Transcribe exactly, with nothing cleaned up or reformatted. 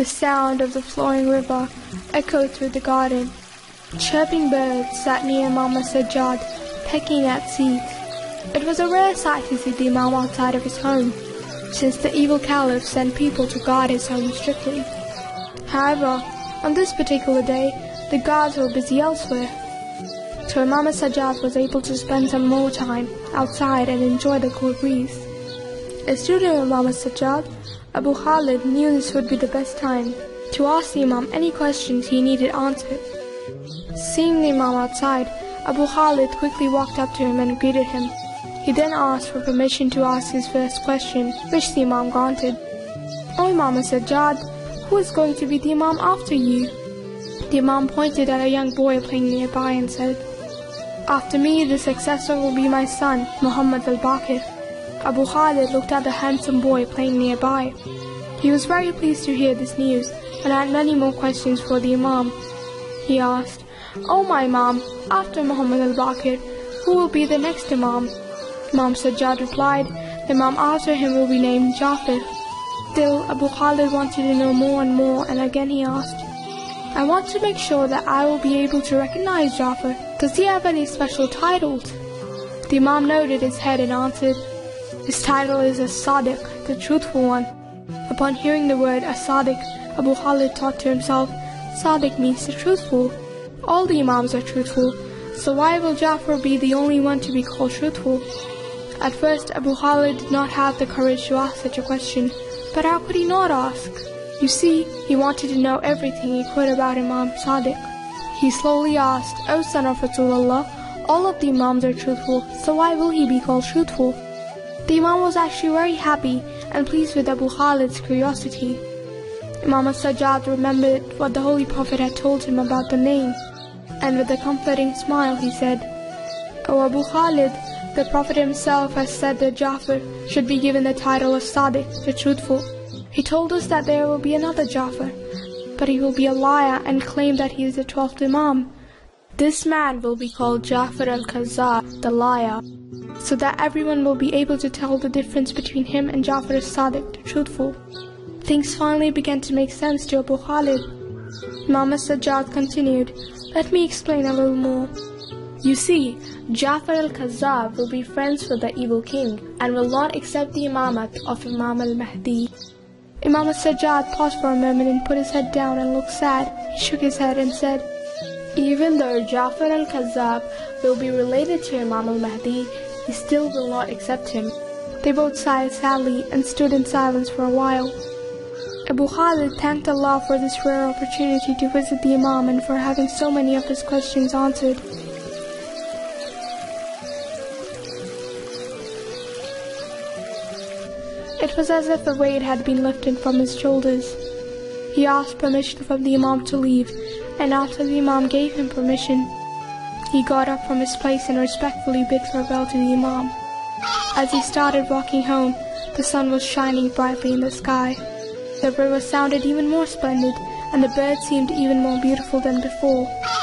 The sound of the flowing river echoed through the garden. Chirping birds sat near Imam Sajjad, pecking at seeds. It was a rare sight to see the Imam outside of his home, since the evil caliph sent people to guard his home strictly. However, on this particular day, the guards were busy elsewhere. So Imam Sajjad was able to spend some more time outside and enjoy the cool breeze. A student of Imam Sajjad, Abu Khalid, knew this would be the best time to ask the Imam any questions he needed answered. Seeing the Imam outside, Abu Khalid quickly walked up to him and greeted him. He then asked for permission to ask his first question, which the Imam granted. "O Imam Sajjad, who is going to be the Imam after you?" The Imam pointed at a young boy playing nearby and said, "After me, the successor will be my son, Muhammad al-Baqir." Abu Khalid looked at the handsome boy playing nearby. He was very pleased to hear this news and had many more questions for the Imam. He asked, "O my Imam, after Muhammad al-Baqir, who will be the next Imam?" Imam Sajjad replied, "The Imam after him will be named Jafar." Still, Abu Khalid wanted to know more and more, and again he asked, "I want to make sure that I will be able to recognize Jafar. Does he have any special titles?" The Imam nodded his head and answered, "His title is As-Sadiq, the truthful one." Upon hearing the word As-Sadiq, Abu Khalid thought to himself, Sadiq means the truthful. All the Imams are truthful, so why will Jafar be the only one to be called truthful? At first, Abu Khalid did not have the courage to ask such a question, but how could he not ask? You see, he wanted to know everything he could about Imam Sadiq. He slowly asked, "O son of Rasulullah, all of the Imams are truthful, so why will he be called truthful?" The Imam was actually very happy and pleased with Abu Khalid's curiosity. Imam Sajjad remembered what the Holy Prophet had told him about the name, and with a comforting smile he said, "O Abu Khalid, the Prophet himself has said that Jafar should be given the title of Sadiq, the truthful. He told us that there will be another Jafar, but he will be a liar and claim that he is the twelfth Imam. This man will be called Jafar al-Kazzab, the liar, so that everyone will be able to tell the difference between him and Jafar al-Sadiq, the truthful." Things finally began to make sense to Abu Khalid. Imam Sajjad continued, "Let me explain a little more. You see, Jafar al-Kazzab will be friends with the evil king and will not accept the imamat of Imam al-Mahdi." Imam Sajjad paused for a moment and put his head down and looked sad. He shook his head and said, "Even though Jafar al-Kazzab will be related to Imam al-Mahdi, he still will not accept him." They both sighed sadly and stood in silence for a while. Abu Khalid thanked Allah for this rare opportunity to visit the Imam and for having so many of his questions answered. It was as if a weight had been lifted from his shoulders. He asked permission from the Imam to leave, and after the Imam gave him permission, he got up from his place and respectfully bid farewell to the Imam. As he started walking home, the sun was shining brightly in the sky. The river sounded even more splendid, and the birds seemed even more beautiful than before.